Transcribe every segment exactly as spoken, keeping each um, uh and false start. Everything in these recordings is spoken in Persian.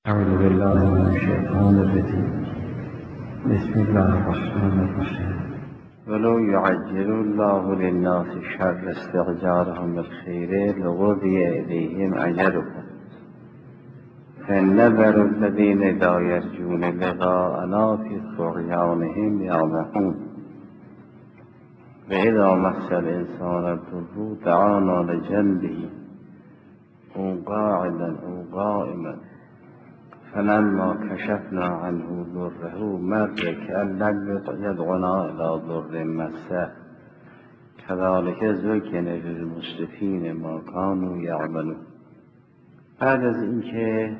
أعوذ بالله من الشيطان الرجيم. بسم الله الرحمن الرحيم. ولو يعجل الله للناس شر استعجالهم بالخير لقضي إليهم أجلهم فالنذر الذين لا يرجون لقاءنا في طغيانهم يعمهون وإذا مس الإنسان الضر دعانا لجنبه أو قاعدا أو قائما فلما كشفنا عنه ضره مر كأن لم يدعنا إلى ضر مسه كذلك زين للمسرفين ما كانوا يعملون. بعد از اینکه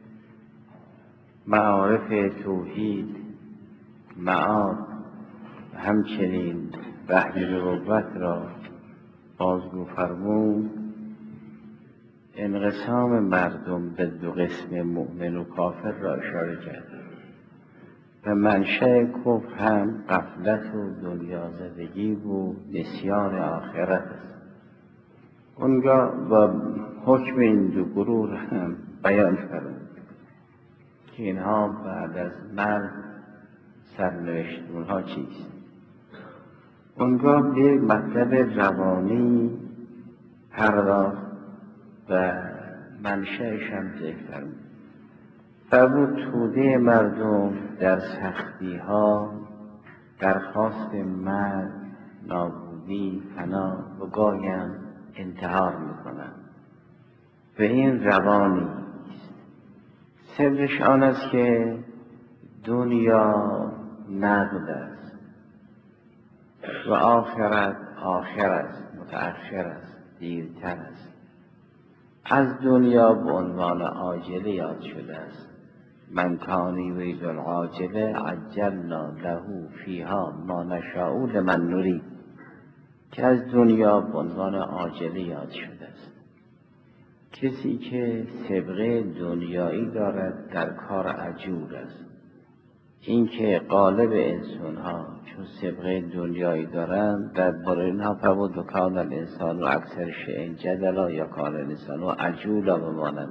معارف توحید، معاد و همچنین وحی نبوت را بازگو فرمود، انقسام مردم به دو قسم مؤمن و کافر را اشاره کرد و منشأ کفر هم غفلت و دنیازدگی و نسیان آخرت است. اونگاه با حکم این دو گروه هم بیان فرمود که اینها بعد از مرگ سرنوشت اونها چیست. اونگاه به مطلب روانی پرداخت و منشأش هم ذکر فرمود. فرمود توده مردم در سختی ها درخواست مرگ، نابودی، فنا و گاهی هم انتحار میکنند و این روانی است. سرش آن است که دنیا نقد است و آخرت آخر است، متأخر است، دیرتر است. از دنیا به عنوان عاجله یاد شده است. من کان یرید العاجله عجلنا له فیها ما نشاء لمن نرید، که از دنیا به عنوان عاجله یاد شده است. کسی که سابقه دنیایی دارد در کار عجول است. این که غالب انسان ها چون سابقه دنیایی دارند در باره اینها فرمود و کان الانسان و اکثر شیء جدلا یا کان الانسان و عجولا و مانند.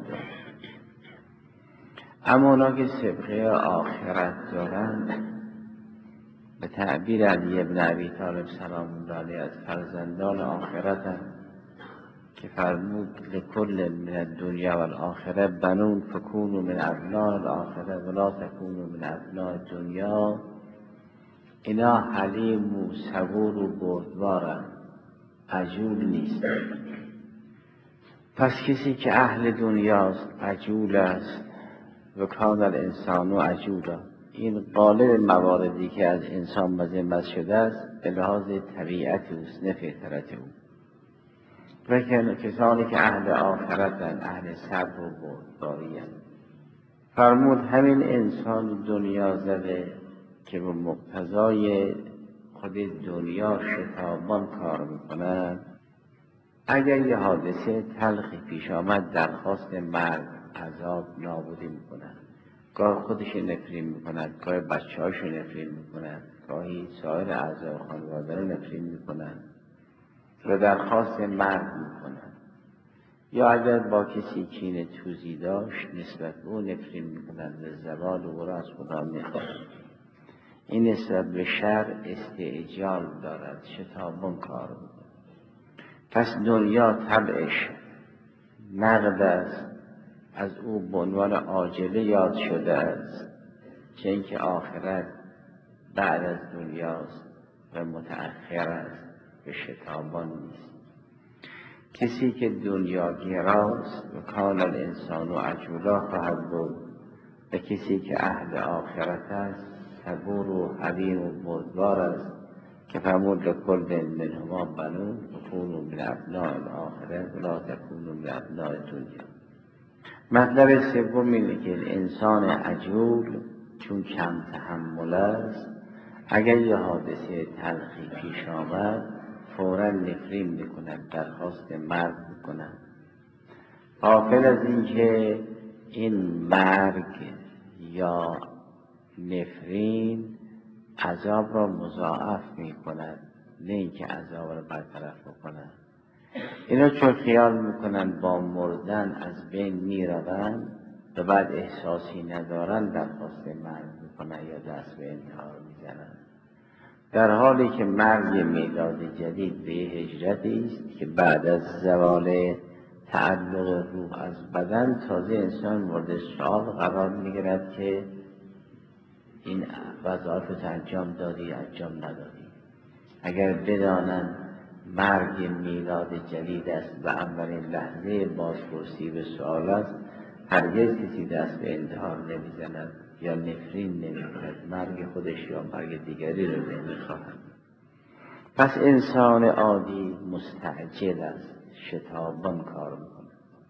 اما اونا که سابقه آخرت دارند، به تعبیر علی ابن ابی طالب سلام الله علیه از فرزندان آخرت، که فرمود لکل من الدنیا و الاخره بنون فکونوا من ابناء الاخره ولا تکونوا من ابناء الدنیا. اینا حلیم و صبور و بردبارند، عجول نیست. پس کسی که اهل دنیاست عجول است و کان الانسان و عجولا. این غالب مواردی که از انسان مذمت شده است به لحاظ طبیعت اوست، نه فطرت او. و کسانی که اهل آخرتن، اهل صبر و بردباری هستند. فرمود همین انسان دنیا زده که به مقتضای خود دنیا شتابان کار میکنند، اگر یه حادثه تلخی پیش آمد درخواست مرگ، عذاب، نابودی میکنند. گاه خودش نفرین میکنند، گاه بچه هاش نفرین میکنند، گاهی سایر اعضای خانواده رو نفرین میکنند و درخواست مرگ میکنند. یا اگر با کسی کینه توزی داشت نسبت به او نفرین میکنند و زوال او را از خدا میخواهند. این نسبت به شر استعجال دارد، شتابان کار میکنند. پس دنیا طبعش نقد است، از او به عنوان عاجله یاد شده است، چه اینکه آخرت بعد از دنیاست و متأخر است و شتابان نیست. کسی که دنیا گراست و کان الانسان و عجولا خواهد بود، و کسی که اهل آخرت است صبور و حلیم و بردبار است، که فرمود لکل منهما بنون فکونوا من ابناء الاخره ولا تکونوا من ابناء الدنیا. مطلب سوم اینه که انسان عجول چون کم تحمل است، اگر یه حادثه تلخی پیش آمد فوراً نفرین میکنند، درخواست مرگ میکنند، غافل از این که این مرگ یا نفرین عذاب را مضاعف میکند، نه اینکه عذاب را برطرف بکنند. اینا چون خیال میکنند با مردن از بین میروند، و بعد احساسی ندارن درخواست مرگ میکنن یا دست به انتحار میزنن، در حالی که مرگ میلاد جدید به هجرتی است که بعد از زوال تعلق روح از بدن تازه انسان مورد سؤال قرار میگیرد که این وظایف انجام دادی انجام ندادی. اگر بدانند مرگ میلاد جدید است و اولین لحظه بازپرسی به سؤال است، هرگز کسی دست به انتحار نمیزند یا نفرین نمیکند، مرگ خودش یا مرگ دیگری رو نمیخواهد. پس انسان عادی مستعجل است، شتابان کار میکند.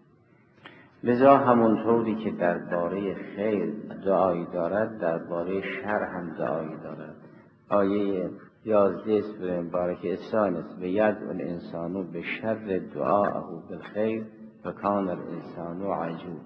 لذا همونطوری که درباره خیر دعایی دارد، درباره شر هم دعایی دارد. آیه یازده سوره مبارکه اسراء است: و یدعو الانسان بشر دعاءه بالخیر و کان الانسان عجولا.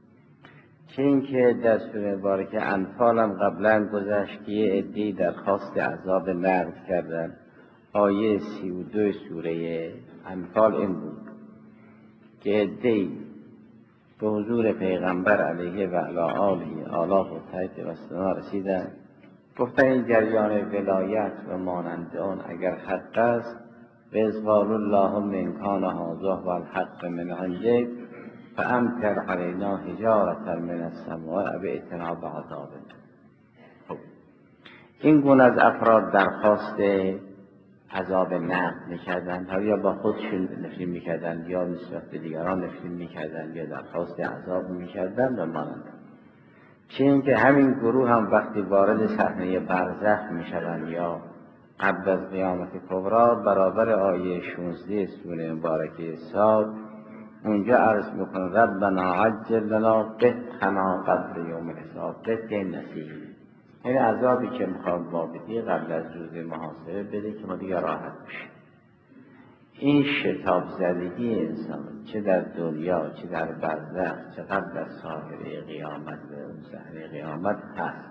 چه اینکه در سوره مبارکه انفال هم قبلا گذشت که یه عده‌ای درخواست عذاب نقل کردند. آیه سی و دو سوره انفال این بود که عده‌ای به حضور پیغمبر علیه و علی آله آلاف و تایید و سنا رسیدن، گفتن این جریان ولایت و مانند آن اگر حق است و اذقال اللهم ان کان هذا و الحق من عندک فامطر علینا حجارة من السماء و ائتنا بعذاب. خب این گونه از افراد درخواست عذاب نقد میکردند، یا با خودشون نفرین میکردند یا نسبت به دیگران نفرین میکردند یا درخواست عذاب میکردند و مانند. چه اینکه همین گروه هم وقتی وارد صحنه برزخ میشوند یا قبل از قیامت کبری، برابر آیه شانزده سوره مبارکه صاد اونجا عرض میکنه ربنا عجل لنا قطعنا قبل یوم الحساب. قطع نصیب، این عذابی که میخواد ما بدی قبل از روز محاسبه بده که ما دیگه راحت بشیم. این شتاب زدگی انسان چه در دنیا چه در برزخ چه قبل از ساحره قیامت و اون صحنه قیامت هست.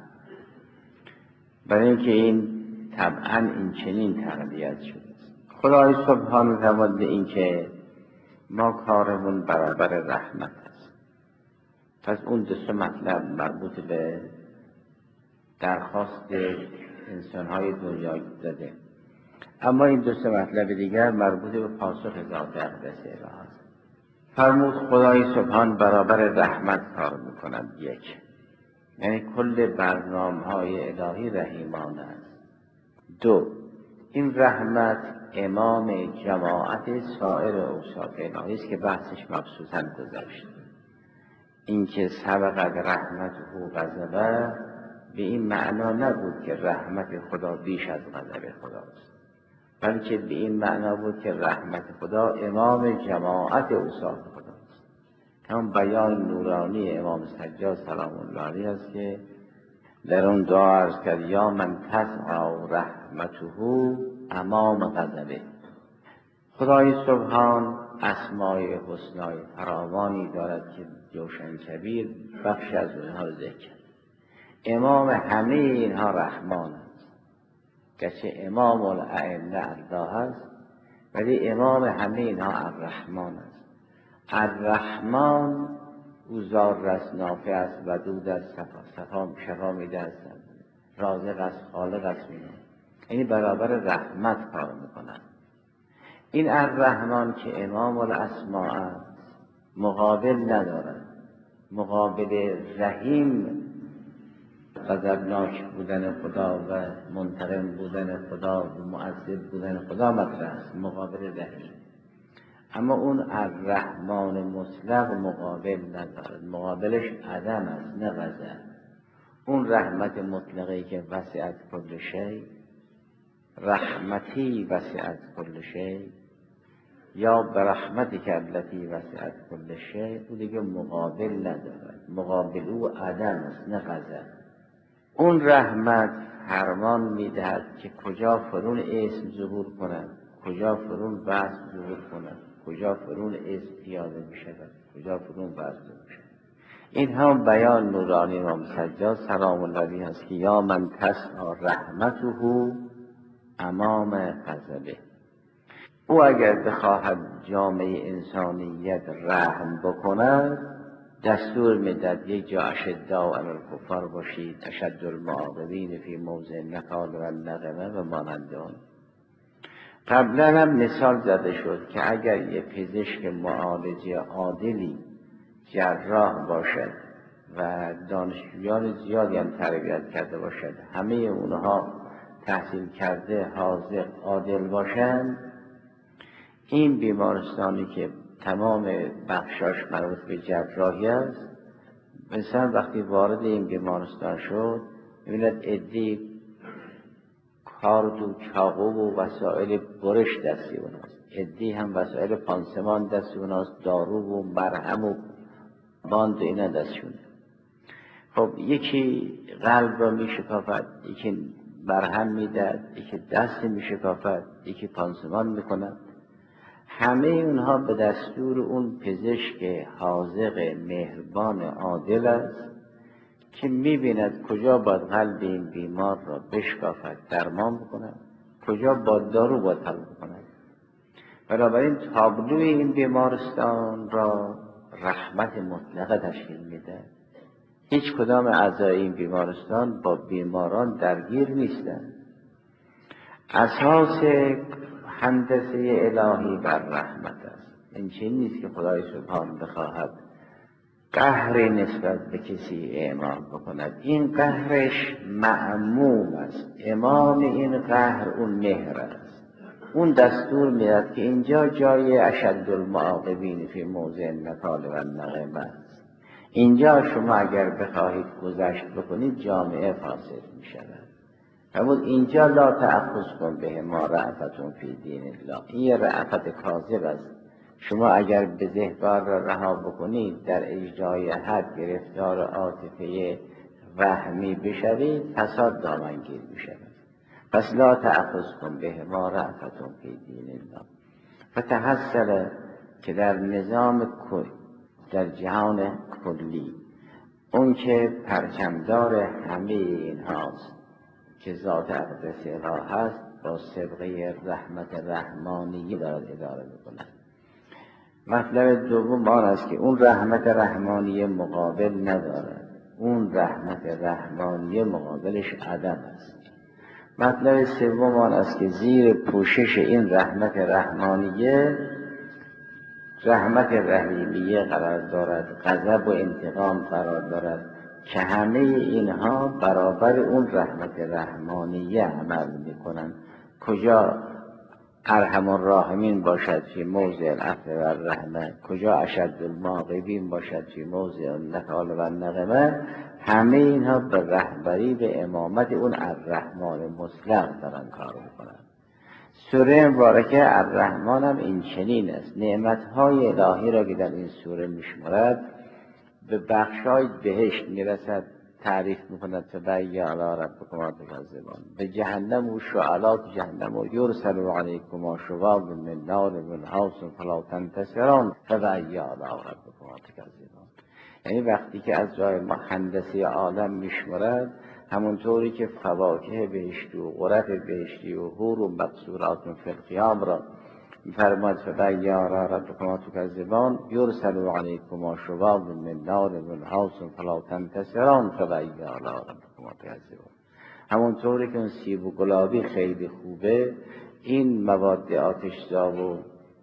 برای اینکه این طبعا این چنین تربیت شده است. خدای سبحانه و تعالی اینکه ما کارمون برابر رحمت است. پس اون دو سه مطلب مربوط به درخواست انسان‌های دنیا داده، اما این دو سه مطلب دیگر مربوط به پاسخ ذات اقدس الهی است. فرمود خدای سبحان برابر رحمت کار میکند. یک، یعنی کل برنامه‌های الهی رحیمانه است. دو، این رحمت امام جماعت سایر اوصاف الهی است که بحثش مبسوطاً گذشت. اینکه سبقت رحمته غضبه به این معنا نبود که رحمت خدا بیش از غضب خداست، بلکه به این معنا بود که رحمت خدا امام جماعت اوصاف خداست. همون بیان نورانی امام سجاد سلام الله علیه است که در اون دعا عرض کرد یا من تسعی رحمته امام غضبه. خدای سبحان اسمای حسنای فراوانی دارد که جوشن کبیر بخش از اونها رو ذکر کرد. امام همه اینها رحمان است، گرچه امام الائمه الله است ولی امام همه اینها الرحمن است. الرحمن او ضار است، نافع است، ودود است، صفا شفا میده است، رازق است، خالق است. یعنی برابر رحمت کار میکنند. این الرحمن که امام الاسماء است مقابل ندارد. مقابل رحیم غضبناک بودن خدا و منتقم بودن خدا و معذب بودن خدا مطرح است، مقابل رحیم. اما اون الرحمن مطلق مقابل ندارد، مقابلش عدم است نه غضب. اون رحمت مطلقی که وسعت کل شی، رحمتی وسعت کل شی، یا برحمتی که التی وسعت کل شی، او دیگه مقابل ندارد. مقابل او عدم است نه غضب. اون رحمت فرمان میدهد که کجا فرون اسم ظهور کند، کجا فرون وصف ظهور کند، کجا فرون اسم پیاده می شود، کجا فرون وصف ظهور می شود. این هم بیان نورانی امام سجاد سلام الله علیه است که یا من تسعی رحمته امام غضبه. او اگر بخواهد جامعه انسانیت رحم بکند، دستور میداد یک جا اشداء علی الکفار باشید، اشد المعاقبین فی موضع النکال و النقمه و مانند آن. قبلا هم مثال زده شد که اگر یک پزشک معالج عادلی جراح باشد و دانشجویان زیادی هم تربیت کرده باشد، همه اونها تحصیل کرده حاذق عادل باشند، این بیمارستانی که تمام بخشاش مربوط به جراحی است، مثلا وقتی وارد این بیمارستان شد می‌بیند عده‌ای کارد و چاقو و وسایل برش دستی اوناست، عده‌ای هم وسایل پانسمان دستی اوناست، دارو و مرهم و باند و اینا دستشون. خب یکی قلب را میشکافد، یکی مرهم میدهد، یکی دست میشکافد، یکی پانسمان میکند. همه اونها به دستور اون پزشک حاذق مهربان عادل است که میبیند کجا باید قلب این بیمار را بشکافد، درمان بکند، کجا با دارو باید حل بکند. بنابراین تابلوی این بیمارستان را رحمت مطلقه تشکیل میده. هیچ کدام اعضای این بیمارستان با بیماران درگیر نیستند. اساس هندسه الهی بر رحمت است. این چیزی نیست که خدای سبحان بخواهد قهری نسبت به کسی اعمال بکند. این قهرش معموم است. امام این قهر اون مهر است. اون دستور میدهد که اینجا جای اشد المعاقبین فی موضع النکال و النقمه است. اینجا شما اگر بخواهید گذشت بکنید جامعه فاسد می شود. فرمود اینجا لا تأخذکم به ما رأفتون فی دین الله. این رأفت کاذب است. شما اگر به زهبار را رها بکنید، در اجرای حد گرفتار عاطفه وهمی بشوید، فساد دامنگیر می شود. پس لا تأخذکم به ما رأفتون فی دین الله. فتحصل که در نظام کل، در جهان کلی، اون که پرچمدار همه این هاست که ذات اقدس اله هست، با سبقه رحمت رحمانی دارد اداره میکند. مطلب دوم آن است که اون رحمت رحمانی مقابل ندارد. اون رحمت رحمانی مقابلش عدم است. مطلب سوم آن است که زیر پوشش این رحمت رحمانیه رحمت رحیمیه قرار دارد، غضب و انتقام قرار دارد که همه اینها برابر اون رحمت رحمانیه عمل میکنند. کجا ارحم الراحمین باشد فی موضع العفو و الرحمه، کجا اشد المعاقبین باشد فی موضع النکال و النقمه، همه اینها به رهبری به امامت اون الرحمن مطلق دارن کار میکنند. سوره مبارکه الرحمن هم این چنین است. نعمتهای الهی را که در این سوره میشمارد به بخشای بهشت میرسد، تعریف میکند فبأی آلاء ربکما تکذبان. به جهنم و شعلات جهنم و یرسل علیکما شواظ من نار و نحاس فلا تنتصران فبأی آلاء ربکما تکذبان. یعنی وقتی که از جای هندسه عالم میشمارد، همونطوری که فواکه بهشتی و غرف بهشتی و حور و مقصورات فی الخیام را فرماد فبأی آلاء ربکما تکذبان، یرسل علیکما شواظ من نار و نحاس فلا تنتصران فبأی آلاء ربکما تکذبان. همونطوری که اون سیب و گلابی خیلی خوبه، این مواد آتشزا و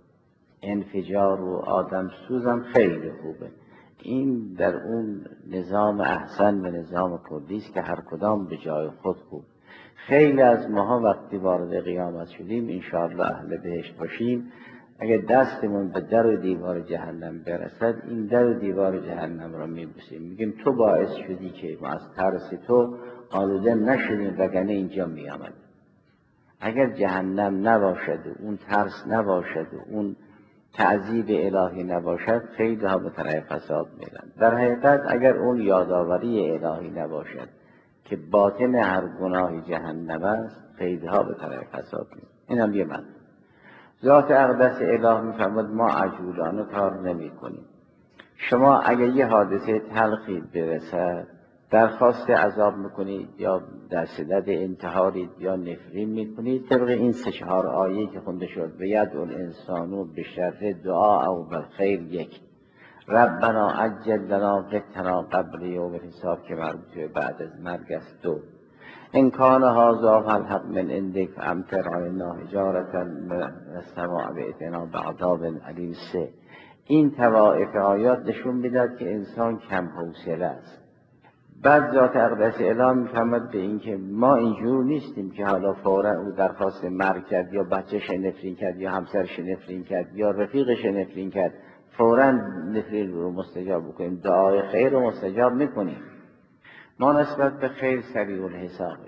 انفجار و آدم سوزم خیلی خوبه. این در اون نظام احسن و نظام کلی است که هر کدام به جای خود خوب. خیلی از ماها وقتی وارد قیامت شدیم انشاءالله اهل بهشت باشیم، اگر دستمون به در و دیوار جهنم برسد، این در و دیوار جهنم را میبوسیم، میگیم تو باعث شدی که ما از ترس تو آلوده نشدیم وگرنه اینجا میآمد. اگر جهنم نباشد و اون ترس نباشد و اون تعذیب الهی نباشد، خیلی ها به طرف فساد میرن. در حقیقت اگر اون یادآوری الهی نباشد که باطن هر گناهی جهنم است، خیلی ها به طرف فساد میرن. این هم یه مطلب. ذات اقدس اله میفرماد ما عجولانه کار نمی کنیم. شما اگر یه حادثه تلخی برسد، درخواست عذاب میکنید یا در صدد انتحارید یا نفرین میکنید، طبق این سه چهار آیه که خونده شد و ید اون انسانو به شر دعا او بالخیر یک. ربنا عجل لنا قطنا قبل یوم الحساب که مربوط به بعد از مرگ است. دو ان کان هذا الحق من عندک فامطر علینا حجارة من السماء بأتنا بعذاب علیم. سه این طوایف آیات نشون میداد که انسان کم حوصله است. بعد ذات اقدس اعلام می‌فرماد به این که ما اینجور نیستیم که حالا فورا او درخواست مرگ کرد یا بچه‌ش نفرین کرد یا همسرش نفرین کرد یا رفیقش نفرین کرد فورا نفرین رو مستجاب بکنیم، دعای خیر رو مستجاب میکنیم. ما نسبت به خیر سریع الحسابه،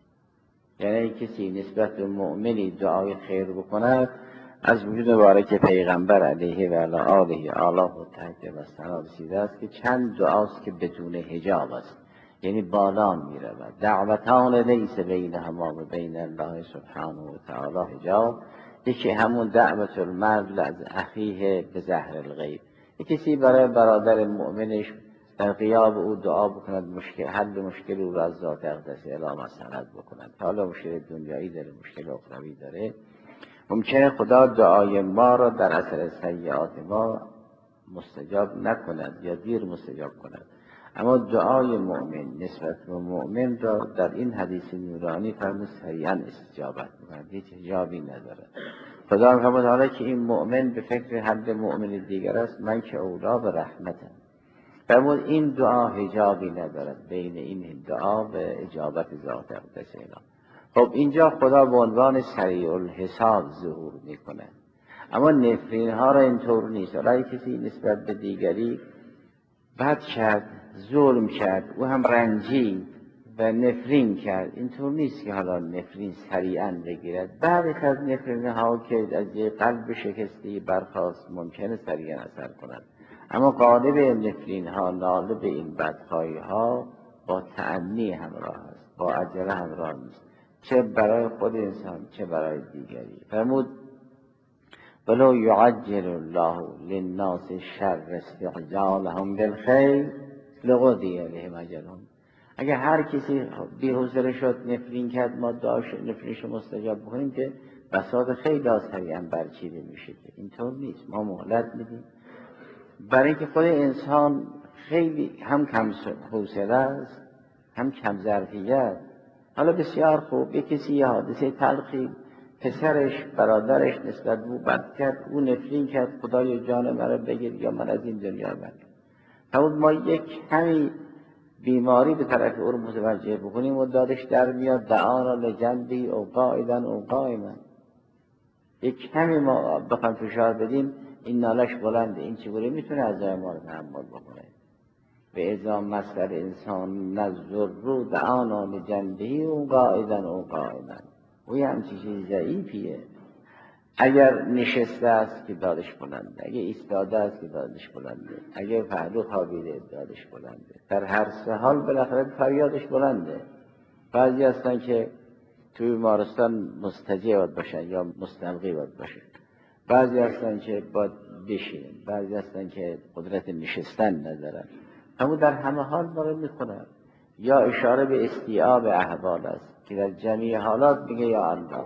یعنی کسی نسبت به مؤمنی دعای خیر بکند از وجود مبارک پیغمبر علیه و علی آله آله و تحت و ثنا رسیده است که چند دعاست که بدون حجاب است، یعنی بالا می رود. دعوتان لیس بینهما و بین الله سبحانه و تعالی حجاب. یکی همون دعوت المرء از اخیه به ظهر الغیب، کسی برای برادر مؤمنش در غیاب او دعا بکند مشکل حل مشکل او را از ذات اقدس اعلام مسند بکند. حالا مشکل دنیایی داره، مشکل اخروی داره، ممکنه خدا دعای ما را در اثر سیئات ما مستجاب نکند یا دیر مستجاب کند، اما دعای مؤمن نسبت به مؤمن را در این حدیث نورانی فرمود سریعا استجابت می‌کند، هیچ حجابی نداره. خدا می‌فرماید حالا که این مؤمن به فکر حد مؤمن دیگر است، من که اولا به رحمتم. فرمود این دعا حجابی ندارد بین این دعا و اجابت ذات اقدس اعلام. خب اینجا خدا به عنوان سریع الحساب ظهور میکنه، اما نفرین ها را اینطور نیست. حالا کسی نسبت به دیگری بد کرد، ظلم کرد، او هم رنجید و نفرین کرد، اینطور نیست که حالا نفرین سریعا بگیرد. بعد از نفرین ها که از یه قلب شکسته برخاست ممکنه سریعا اثر کند، اما غالب نفرین ها، غالب این بدخواهی ها با تأنی همراه است، با عجله همراه نیست، چه برای خود انسان چه برای دیگری. فرمود ولو یعجل الله للناس الشر استعجالهم بالخیر لقضی الیهم اجلهم. اگر هر کسی بی‌حوصله شد نفرین کرد ما داشت نفرینش مستجاب بکنیم که بساط خیلی سریعا برچیده میشه، که اینطور نیست. ما مهلت میدیم برای اینکه خود انسان خیلی هم کم حوصله است هم کم ظرفیت. حالا بسیار خوب یک کسی یه حادثه تلخی پسرش برادرش نسبت به او بد کرد، او نفرین کرد خدای جان مرا بگیر یا من از این دنیا برم. همون ما یک کمی بیماری به طرف او رو متوجه بکنیم و دادش در میاد دعانا لجنبی او قائدن او قائما. یک کمی ما بخوام فشار بدیم این نالش بلنده، این چگونه میتونه از جای ما رو تحمل بکنه. به ازام مسئله انسان نظر رو دعانا لجنبی او قائدن او قائما. او یه همچی چیز ضعیفیه. اگر نشسته است که دادش بلنده، اگر ایستاده است که دادش بلنده، اگر پهلو خوابیده دادش بلنده، در هر سه حال بالاخره فریادش بلنده. بعضی هستن که توی بیمارستان مستجیع باید باشن یا مستلقی باید باشن، بعضی هستن که باید بشینن، بعضی هستن که قدرت نشستن ندارن، اما در همه حال ما رو میخونن. یا اشاره به استیعاب احوال است که در جمعی حالات میگه یا الله،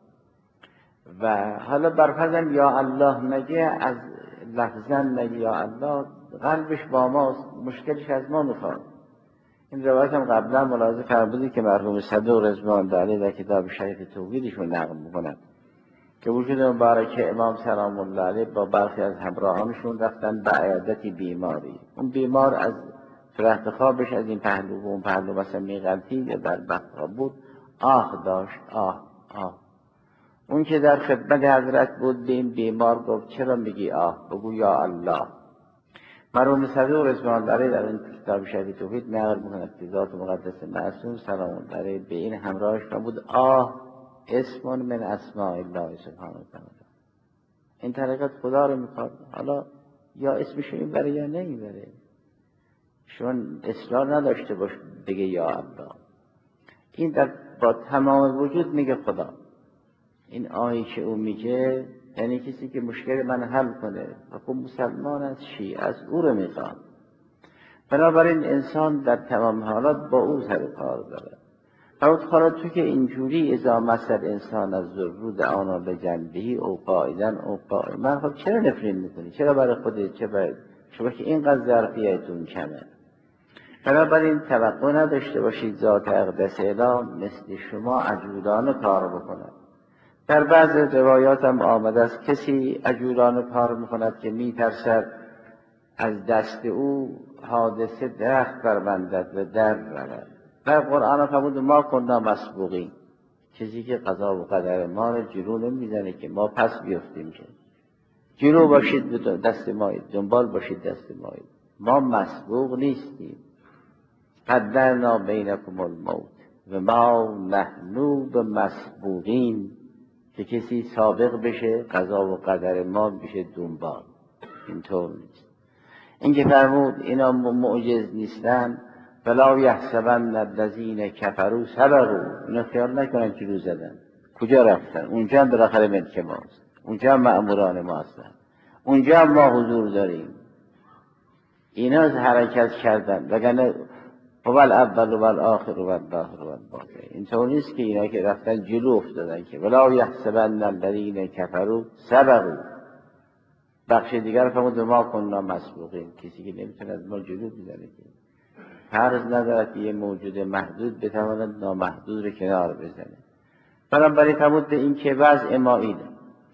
و حالا برفضل یا الله نگه از لفظن نگه یا الله قلبش با ماست، مشکلش از ما میخواد. این روایت هم قبلا ملاحظه فرمودید که مرحوم صدوق رضوان الله در کتاب شریف توحیدشون نقل میکنن که وجود مبارک امام سلام الله علیه با برخی از همراهانشون رفتن به عیادتی بیماری. اون بیمار از رخت خوابش از این پهلو و اون پهلو مثلا میغلطی یا در بخت بود، آه داشت، آه آه. اون که در خدمت حضرت بود به این بیمار گفت چرا میگی آه؟ بگو یا الله. مرحوم صدوق رضوان الله علیه در این کتاب شریف توحید نقل میکنه که ذات مقدس معصوم سلام الله علیه به این همراهش بود آه اسم من اسماء الله سبحانه و تعالی. این طریقت خدا رو میخواد، حالا یا اسمشو این بره یا نمیبره، چون اصرار نداشته باش بگه یا الله. این در با تمام وجود میگه خدا. این آیی که او میگه یعنی کسی که مشکل من حل کنه و خب مسلمان از شیعه از او رو میخواد. بنابراین انسان در تمام حالات با او سر کار داره. فرمود حالا تو که اینجوری اذا مسل انسان از ضرور آنا به جنبهی او قائدن او قائما، خب چرا نفرین میکنی؟ چرا برای خودت چه برای شما که اینقدر ظرفیتون کمه. بنابراین توقع نداشته باشید ذات اقدس اله مثل شما عجولانه کار بکنه. در بعض روایات هم آمده است کسی عجولانه کار میکند که میترسد از دست او حادثه درخت بربندد و در رود. در قرآن فرمود ما کننا مسبوقین، کسی که قضا و قدر ما رو جلو نمیزنه که ما پس بیفتیم، که جلو باشید به دست مایید، دنبال باشید دست مایید. ما مسبوق نیستیم. قدرنا بینکم الموت و ما نحن بمسبوقین، که کسی سابق بشه قضا و قدر ما بشه دنبال. اینطور نیست. این که فرمود اینا معجز نیستن، فلا یحسبن الذین کفروا سبقوا، اینا خیال نکنن جلو زدن. کجا رفتن؟ اونجا هم بالاخره ملک ماست، اونجا هم مأموران ما هستن، اونجا هم ما حضور داریم. اینا از حرکت کردن، وگرنه هو الاول و الاخر و الظاهر و الباطن. اینطور نیست که اینا که رفتن جلو افتادن، که ولا یحسبن الذین کفروا سبقوا. بخش دیگر فرمود ما کننا مسبوقین، کسی که نمیتونه از ما جلو بزنه که فرض ندارد یه موجود محدود بتواند نامحدود رو کنار بزنه. بنابراین فرمود به این که وضع ما اینه.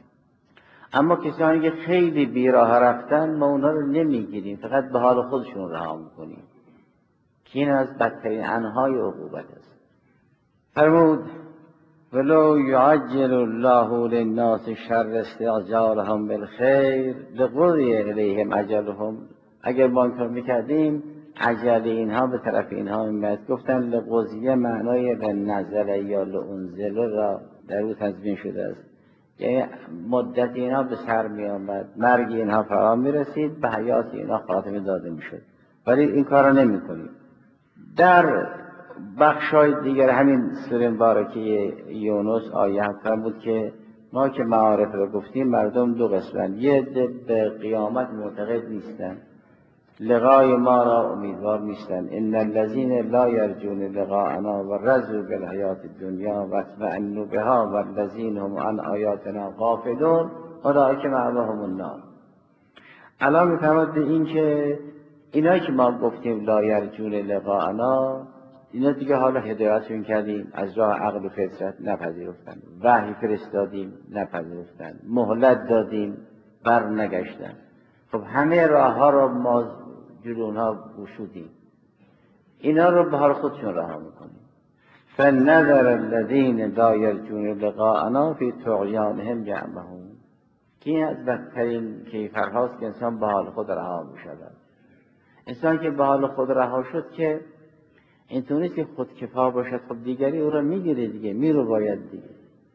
اما کسانی که خیلی بیراه رفتن ما اونا رو نمیگیریم، فقط به حال خودشون رها میکنیم، که این از بدترین انهای عقوبت است. فرمود ولو یعجل الله للناس شر استعجالهم بالخیر لقضی الیهم اجلهم. اگر ما این کار میکردیم عجل اینها به طرف اینها میاد. گفتن لقضیه معنای لنزل یا لانزل را در او تضمین شده است، یعنی مدت اینها به سر می آمد، مرگ اینها فرا می رسید، به حیات اینها خاتمه داده می شد. ولی این کار را نمی کنیم. در بخشای دیگر همین سوره مبارکه یونس آیه هم بود که ما که معارف رو گفتیم مردم دو قسمن، یه عده به قیامت معتقد نیستن، لقای ما را امیدوار نیستن. ان الذين لا يرجون لقاءنا ورضوا بالحیات الدنیا واطمأنوا بها والذین هم عن آیاتنا غافلون اولئک مأواهم النار. الان میفرماد به این که اینا که ما گفتیم لا یرجون لقاءنا، اینا دیگه حالا هدایتشون کردیم، از راه عقل و فطرت نپذیرفتن، وحی فرستادیم نپذیرفتن، مهلت دادیم بر نگشتن. خب همه راه ها رو ما جلو اونها گشودیم، اینا رو به حال خودشون رها میکنیم. فنذر الذین لا یرجون لقاءنا فی طغیانهم یعمهون، که این از بدترین کیفرهاست که انسان به حال خود رها میشود. انسان که به حال خود رها شد که اینطور نیست که خودکفا باشد، خب دیگری او را میگیره دیگه، میرو باید دیگه.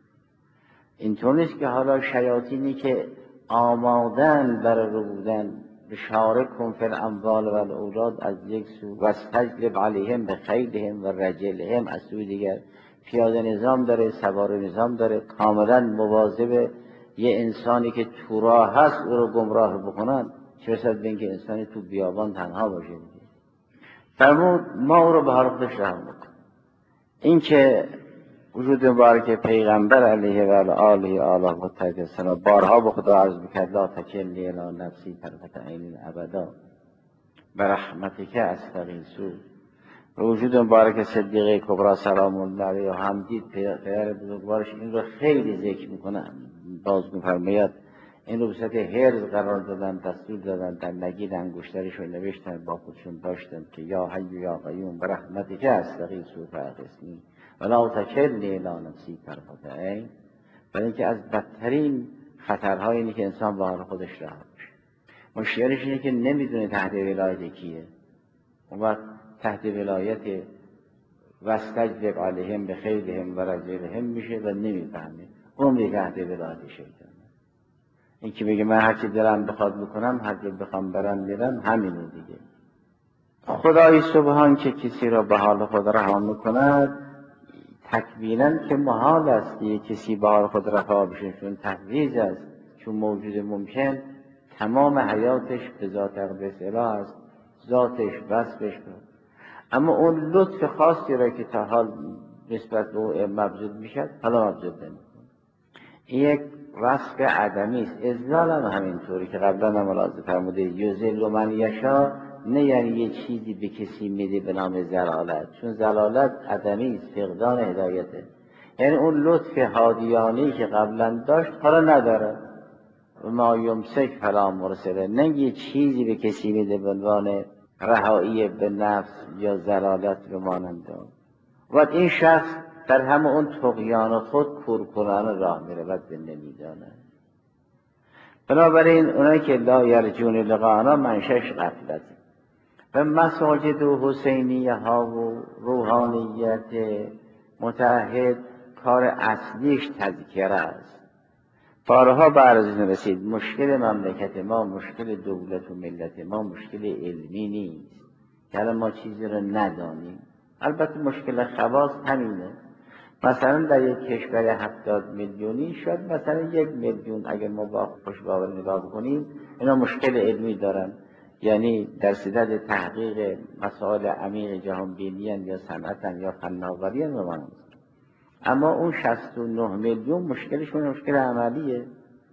اینطور نیست که حالا شیاطینی که آمادن برای رو بودن بشارکهم فی الاموال و الاولاد از یک سو و استجلب علیهم به خیلهم و رجلهم از سوی دیگر، پیاده نظام داره، سوار نظام داره، کاملا مواظب یه انسانی که تو راه هست او رو گمراه بکنن، چه رسد به اینکه انسانی تو بیابان تنها باشه. فرمود ما او رو به حال خودش رها میکنیم. این که وجود مبارک پیغمبر علیه و آله آله و تجسنا بارها به خدا عرض میکرد لا تکلنی الی نفسی طرفة عین ابدا برحمتک استغیث. وجود مبارک صدیقه کبری سلام الله علیها هم دید پدر بزرگوارش این رو خیلی ذکر میکنه، باز میفرماید این رو به صورت حرز قرار دادن، دستور دادن، در نگید انگشترش رو نوشتن، با خودشون داشتن که یا حی یا قیوم برحمتک استغیث فاغثنی ولا تکلنی الی نفسی طرفة عین. برای اینکه از بدترین خطرهای اینه که انسان به حال خودش رها بشه. مشکلش اینه که نمیدونه تحت ولایت کیه. اون وقت تحت ولایت واستجلب علیهم به خیلهم و رجلهم میشه و نمیفهمه اون دیگه تحت ولایت شیطان. این که بگه من هرچی دلم بخواد بکنم، هرچی بخوام برم میرم، همینه دیگه. خدای سبحان که کسی را به حال خود رها میکند، تکوینا که محال است که کسی به حال خود رها بشه، چون تحویز است، چون موجود ممکن تمام حیاتش به ذات اقدس اله است، ذاتش وصفش بود. اما اون لطف خاصی را که تا حال نسبت به او مبذول میشد حالا مبذول نمیکنه. یک وصف عدمی است. اذلال هم همینطوری که قبلا هم ملاحظه فرموده یذل من یشاء، نه یعنی یه چیزی به کسی میده به نام ضلالت، چون ضلالت عدمی است، فقدان هدایته. یعنی اون لطف هادیانه‌ای که قبلا داشت حالا نداره. ما یمسک فلا مرسله، نه یه چیزی به کسی میده به عنوان رهایی به نفس یا ضلالت به مانند اون. و این شخص در همه اون طغیان خود کورکورانه راه میره و نمیدانه. بنابراین اونایی که لا یرجون لقاءنا منشش غفلت و مساجد و حسینیه ها و روحانیت متحد کار اصلیش تذکره است. بارها برازین رسید مشکل مملکت ما، مشکل دولت و ملت ما مشکل علمی نیست که الان ما چیزی رو ندانیم. البته مشکل خواص همینه. مثلا در یک کشور هفتاد میلیونی شاید مثلا یک میلیون اگر ما با خوشباور نگاه کنیم اینا مشکل علمی دارن، یعنی در صدد تحقیق مسائل عمیق جهان بینیان یا صنعتن یا فناوریان و مانند. اما اون شصت و نه میلیون مشکلشون مشکل عملیه،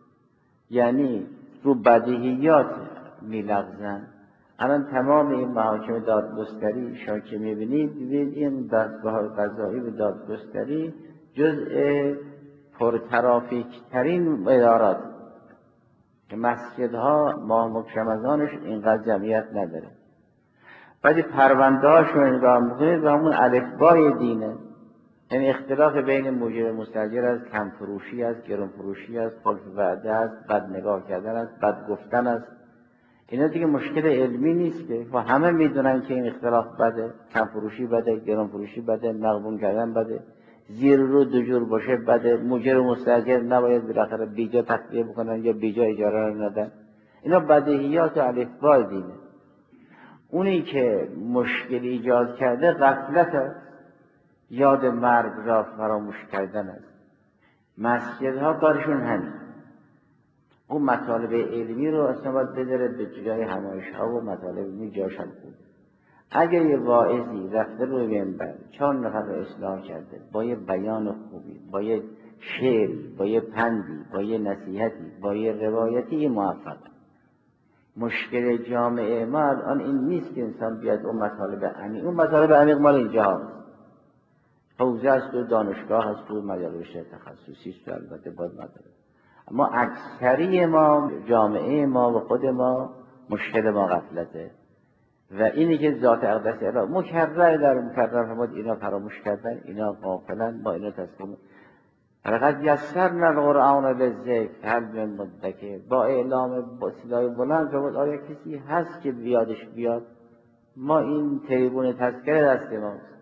یعنی رو بدیهیات میلغزن. الان تمام این محاکم دادگستری شما که میبینید ببینید این دستگاه قضایی و دادگستری جزء پرترافیک ترین ادارات که مسجدها ماه مکرمزانش اینقدر جمعیت نداره. بعد پرونده هاشون نگاه میکنید و همون الفبای دینه، یعنی اختلاف بین مجیر مستاجر است، کم فروشی است، گران فروشی است، خلف وعده است، بد نگاه کردن است، بد گفتن است. اینا دیگه مشکل علمی نیست که و همه میدونن که این اختلاف بده، کم فروشی بده، گران فروشی بده، مغبون کردن بده، زیر رو دو جور باشه بده، مجیر مستاجر نباید بالاخره بیجا تخلیه بکنن یا بیجا اجاره رو ندن. اینا بدیهیات و الفبای دینه. اونی که مشکل ایجاد کرده غفلت است، یاد مرگ را فراموش کردن است. مسجدها کارشون همین. اون مطالب علمی رو اصلا باید بذاره به جای همایش ها و مطالب علمی جاش هم بود. اگر یه واعظی رفته روی منبر چهار نفر رو اصلاح کرده با یه بیان خوبی، با یه شعر، با یه پندی، با یه نصیحتی، با یه روایتی موفق. مشکل جامعه ما الان این نیست که انسان بیاد اون مطالب عمیق، اون مطالب عمیق مال اینجا هست. حوزه است و دانشگاه هست و مدارس تخصصی است البته باید مدارس. اما اکثری ما، جامعه ما و خود ما مشکل ما غفلته و اینی که ذات اقدس اله مکرر در مکرر فرمود اینا فراموش کردن، اینا غافلن، با اینا تسلیم. فقط یسرنا القرآن للذکر هل من مدکر، با اعلام با صدای بلند فرمود آیا کسی هست که بیادش بیاد؟ ما این تریبون تذکره دست ماست.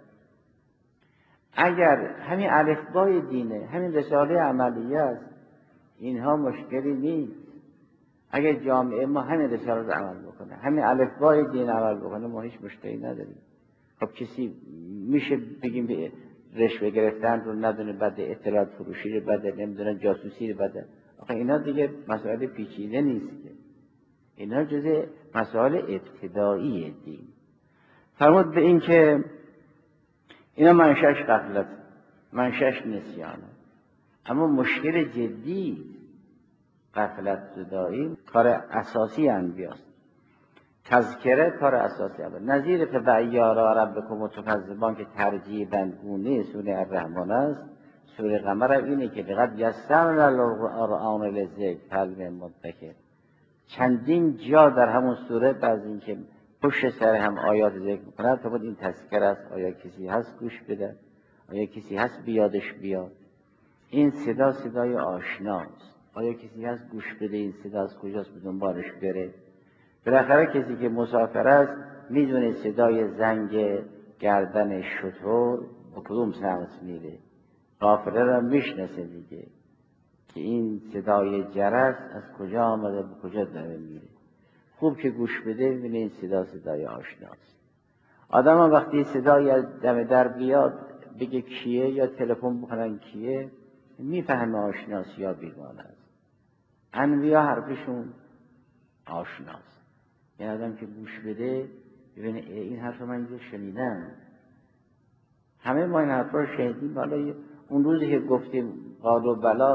اگر همین الفبای دینه، همین رساله عملیه است، اینها مشکلی نیست. اگر جامعه ما همین رساله رو عمل بکنه، همین الفبای دین عمل بکنه، ما هیچ مشکلی نداریم. خب کسی میشه بگیم رشوه گرفتن رو ندونه بده، اطلاعات فروشی رو بده، نمیدونه جاسوسی رو بده. آخه اینا دیگه مسائل پیچیده نیست که. اینا جزء مسائل ابتدایی دین. فرمود به این که اینا منشأش غفلت، منشأش نسیانه. اما مشکل جدی غفلت زدایی کار اساسی انبیاست. تذکره کار اساسی انبیاست. نظیر فبعیارا ربکم متکذبان که ترجیح بندگونه سوره الرحمن است. سوره قمر اینه که لقد یسرنا القرآن للذکر هل من مدکر. چندین جا در همون سوره بعض این که پشت سر هم آیات ذکر میکنه تا بود این تذکر است. آیا کسی هست گوش بده، آیا کسی هست بیادش بیاد. این صدا صدای آشناست. آیا کسی هست گوش بده این صدا از کجاست به دنبالش بره. بالاخره کسی که مسافر است میدونه صدای زنگ گردن شتر به کدوم سمت میره. قافله را میشناسه دیگه که این صدای جرس از کجا آمده به کجا داره میره. خوب که گوش بده ببینه این صدا صدای آشناست. آدم ها وقتی صدای از دم در بیاد بگه کیه یا تلفن بکنن کیه میفهمه آشناس یا بیگانه است. انبیا حرفشون آشناست. یه آدم که گوش بده ببینه این حرف من اینجا شنیدم. همه ما این حرف رو شنیدیم. حالا اون روزی که گفتیم قال و بلا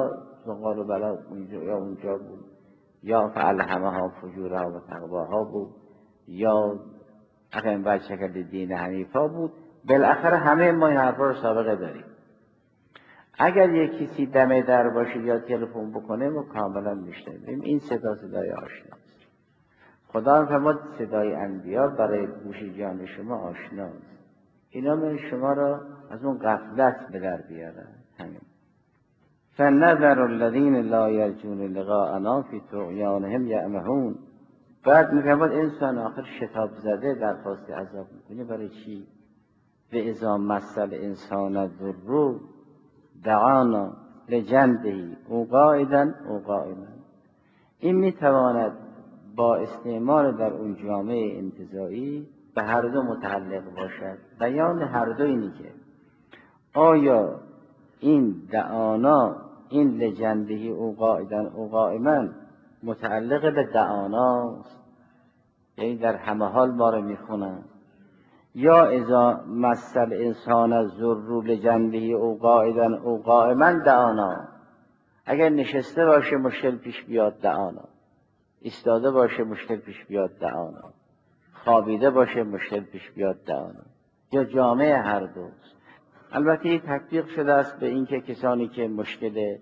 زغال و بلا اونجا یا اونجا بود، یا فالهمها فجورها و تقواها بود، یا اقیم بر شکل دین حنیفا بود. بالاخره همه ما این حرفا رو سابقه داریم. اگر یک کسی دم در باشه یا تلفن بکنه ما کاملا میشنویم. این صدا صدای آشناست. خدا فرمود صدای انبیا برای گوش جان شما آشناست. اینا من شما را از اون غفلت به در بیارن. همین. فنذر الذین لا یرجون لقاءنا فی طغیانهم یعمهون. بعد میفرماد انسان آخر شتاب زده درخواست عذاب میکنه برای چی؟ به اذا مس الانسان الضر دعانا لجنبه او قاعدا او قائما. این میتواند با استعمال در اون جامعه انتزاعی به هر دو متعلق باشد. بیان هر دو اینی که آیا این دعانا، این لجنبه او قاعدا او قائما متعلق به دعاناست، یعنی در همه حال ما رو میخونن، یا اذا مس الانسان الضر لجنبه او قاعدا او قائما دعانا. اگر نشسته باشه مشکل پیش بیاد دعانا، ایستاده باشه مشکل پیش بیاد دعانا، خوابیده باشه مشکل پیش بیاد دعانا، یا جامعه هر دوست. البته این تطبیق شده است به اینکه کسانی که مشکل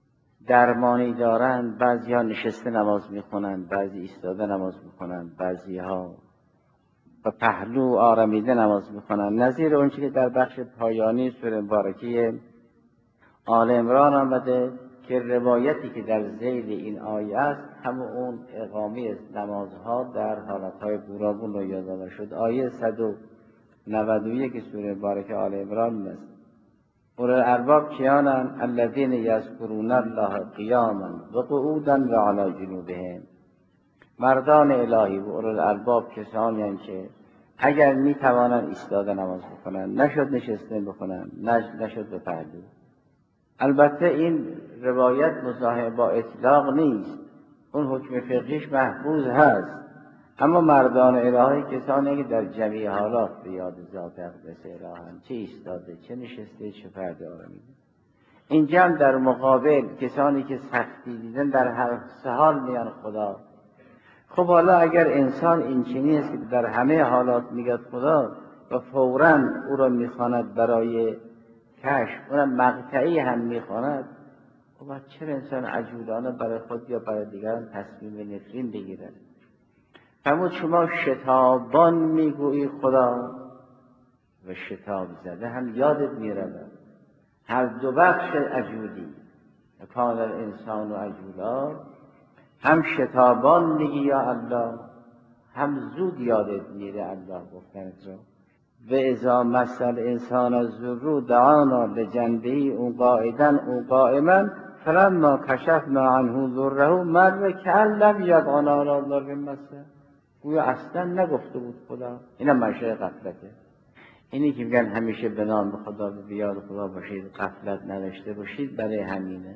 درمانی دارند بعضی ها نشسته نماز میخونند، بعضی ایستاده نماز میخونند، بعضی ها و پهلو آرمیده نماز میخونند. نظیر اون چیزی که در بخش پایانی سوره مبارکه آل عمران آمده که روایتی که در ذیل این آیه است همون اون اقامه نمازها در حالتهای گوناگون رو یادآور شد. آیه صد و نود و یک سوره مبارکه آل عمران است. اولو الالباب کیانند؟ الذین یذکرون الله قیاما و قعودا و علی جنوبهم. مردان الهی و اولو الالباب کسانی هستند که اگر می توانند ایستاده نماز بخونند، نشد نشسته بخونند، نشد به پهلو. البته این روایت مصاحب با اطلاق نیست، اون حکم فقهیش محفوظ هست، اما مردان الهی کسانی که در جمیع حالات به یاد ذات اقدس الهند، چه ایستاده چه نشسته چه پرده آرمیده. اینجا هم در مقابل کسانی که سختی دیدن در هر سه حال میان خدا. خب حالا اگر انسان این چنین است که در همه حالات میگه خدا و فوراً او را میخواند برای کشف، اونم مقطعی هم میخواند، خب چرا انسان عجولانه برای خود یا برای دیگران تصمیم نفرین بگیرد؟ فرمود شما شتابان میگویی خدا و شتاب زده هم یادت میرود. هر دو بخش عجولی کان الانسان و عجولا، هم شتابان میگی یا الله، هم زود یادت میره الله گفتنت را. و اذا مس الانسان الضر دعانا لجنبه او قاعدا او قائما فلما کشفنا عنه ضره مر کأن لم یدعنا الی ضر مسه. گویا اصلا نگفته بود خدا. اینم منشأ غفلته. اینی که میگن همیشه به نام خدا و بیاد خدا باشید، غفلت نداشته باشید، برای همینه.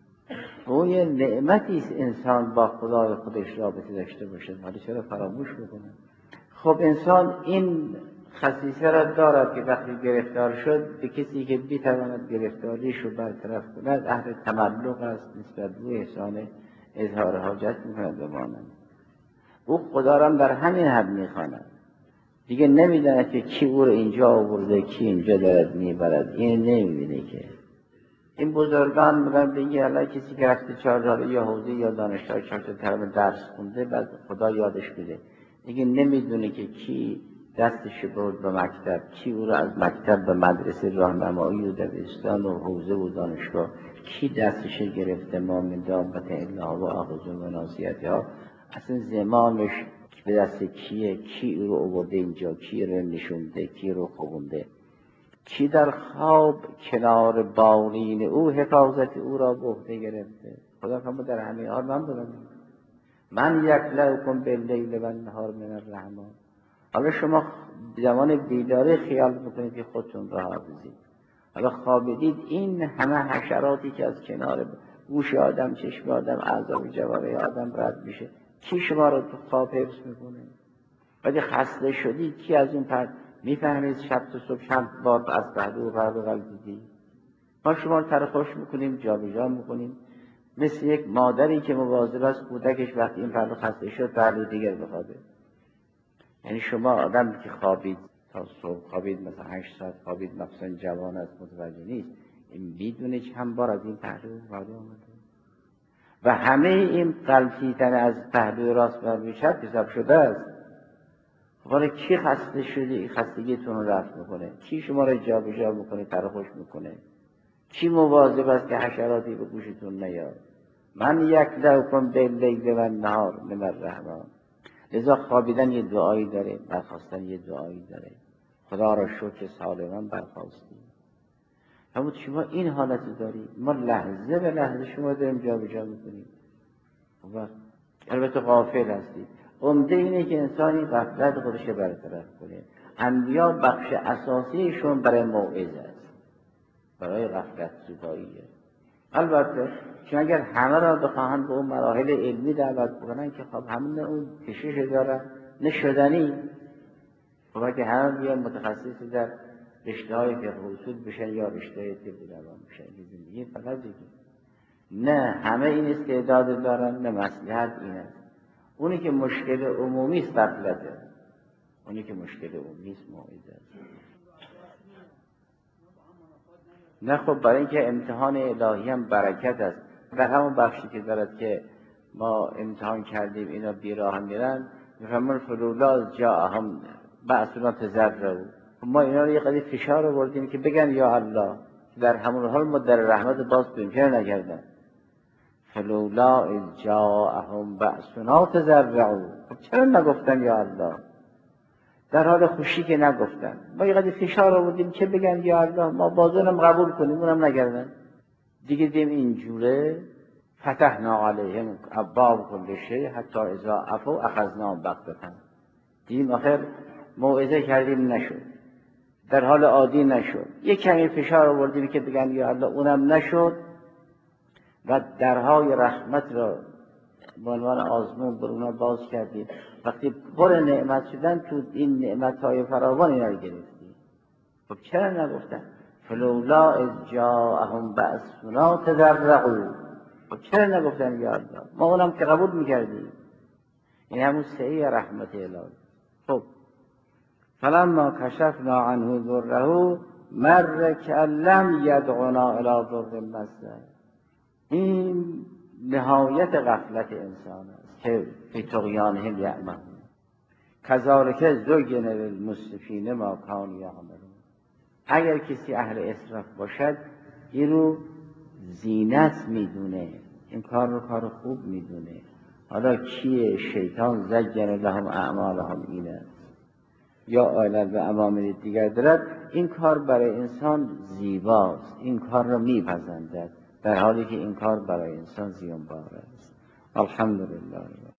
او یه نعمتی است انسان با خدای خودش رابطه داشته باشه، ولی چرا فراموش بکنه؟ خب انسان این خصیصه را دارد که وقتی گرفتار شد به کسی که بی‌تواند گرفتاریش رو برطرف کند اهل تملق است، نسبت به احسان اظهار حاجت میکند بماند. او خدا را در همین حد میخواند، دیگه نمیداند که کی او رو اینجا آورده کی اینجا دارد میبرد. این نمیبینه که این بزرگان میگن بگی الان کسی که رفته چهارراه یا حوزه یا دانشگاه چهار طرف درس خونده بعد خدا یادش میده، دیگه نمیدونه که کی دستش برد به مکتب، کی او رو از مکتب به مدرسه راهنمایی و دبیرستان و حوزه و دانشگاه کی دستش گرفته. ما من دابة الا هو آخذ بناصیتها. اصلا زمامش به دست کیه؟ کی او رو آورده اینجا، کی رو نشونده، کی رو خوابونده، کی در خواب کنار بالین او حفاظت او را به عهده گرفته. خدا فرمود در همه حال من بودم، من یکلؤکم باللیل و النهار من الرحمن. حالا شما زمان بیداری خیال بکنید که خودتون را حافظید، حالا خوابیدید این همه حشراتی که از کنار گوش آدم، چشم آدم، اعضا و جوارح آدم رد میشه، کی شما را تو خواب حفظ میکنه؟ وقتی خسته شدید کی از اون پر میفهمید شب تا صبح چند بار از پهلو و پهلو غلطیدی؟ ما شما رو تر خوش میکنیم، جا به جا میکنیم، مثل یک مادری که مواظب است کودکش وقتی این پهلو خسته شد پهلو دیگر بخوابه. یعنی شما آدم که خوابید تا صبح خوابید، مثلا هشت ساعت خوابید، مثلا جوان است متوجه نیست، این میدونه چند بار از این پهلو پهلو آمده و همه این غلطیدن از پهلو راست و پهلو چپ حساب شده است. حالا کی خسته شده خستگیتون رو رفع میکنه؟ کی شما رو جابجا میکنه، ترخوش میکنه؟ کی مواظب است که حشراتی به گوشتون نیاد؟ من یک لوکم باللیل و النهار من الرحمن. لذا خوابیدن یه دعایی داره، برخاستن یه دعایی داره. خدا را شکر سالمان برخواستیم. همون شما این حالتی داری، ما لحظه به لحظه شما داریم جابجا میکنیم و البته غافل هستید. عمده اینه که انسانی غفلت خودش برطرف کنه. انبیا بخش اساسیشون برای موعظه است، برای غفلت زداییه. البته چون اگر همه را بخواهند به اون مراحل علمی دعوت کنن که خب همین اون کشش دارن نشدنی. خب اگه همه بیان متخصصی در رشته های فقه و اصول بشن یا رشته های طب روان بشن که زندگی فقط دیگه نه همه این استعداد دارن، نه مصلحت این است. اونی که مشکل عمومی است غفلته، اونی که مشکل عمومی است موعظه است. نه خب برای اینکه امتحان الهی هم برکت است. در همون بخشی که دارد که ما امتحان کردیم اینا بیراه میرن، میفهمون فلولا جاءهم بأسنا تضرعوا. ما اینا رو یه قدری فشار آوردیم که بگن یا الله، در همون حال ما در رحمت باز بینجا نکردن. فلولا اذ جاءهم بأسنا تضرعوا. خب چرا نگفتن یا الله؟ در حال خوشی که نگفتن. ما یه قدری فشار آوردیم که بگن یا الله، ما بازونم قبول کنیم، اونم نکردن. دیگه دیم اینجوره فتحنا علیهم ابواب کل شیء حتی اذا عفوا اخذناهم بغتة. دیم آخر موعظه کردیم نشد، در حال عادی نشد، یک کمی فشار آوردیم که بگن یا الله، اونم نشد و درهای رحمت را به عنوان آزمون بر اونا باز کردیم. وقتی پر نعمت شدن تو این نعمت‌های فراوان اینا رو گرفتیم. خب چرا نگفتن فلولا اذ جاءهم بأسنا تضرعوا؟ خب چرا نگفتن یا الله؟ ما اونم که قبول می‌کردیم. این همون سعی رحمت الهی. خب فلما کشفنا عنه ضره مر کأن لم یدعنا الی ضر مسه. این نهایت غفلت انسان است که فی طغیانهم یعمهون. کذالک زین للمسرفین ما کانوا یعملون. اگر کسی اهل اسراف باشد این رو زینت میدونه، این کار رو کار خوب میدونه. حالا کیه؟ شیطان زجر لهم اعمالهم این است یا آیلت و عوامل دیگر دارد. این کار برای انسان زیباست، این کار را میپسندد، در حالی که این کار برای انسان زیانبار است. الحمدلله.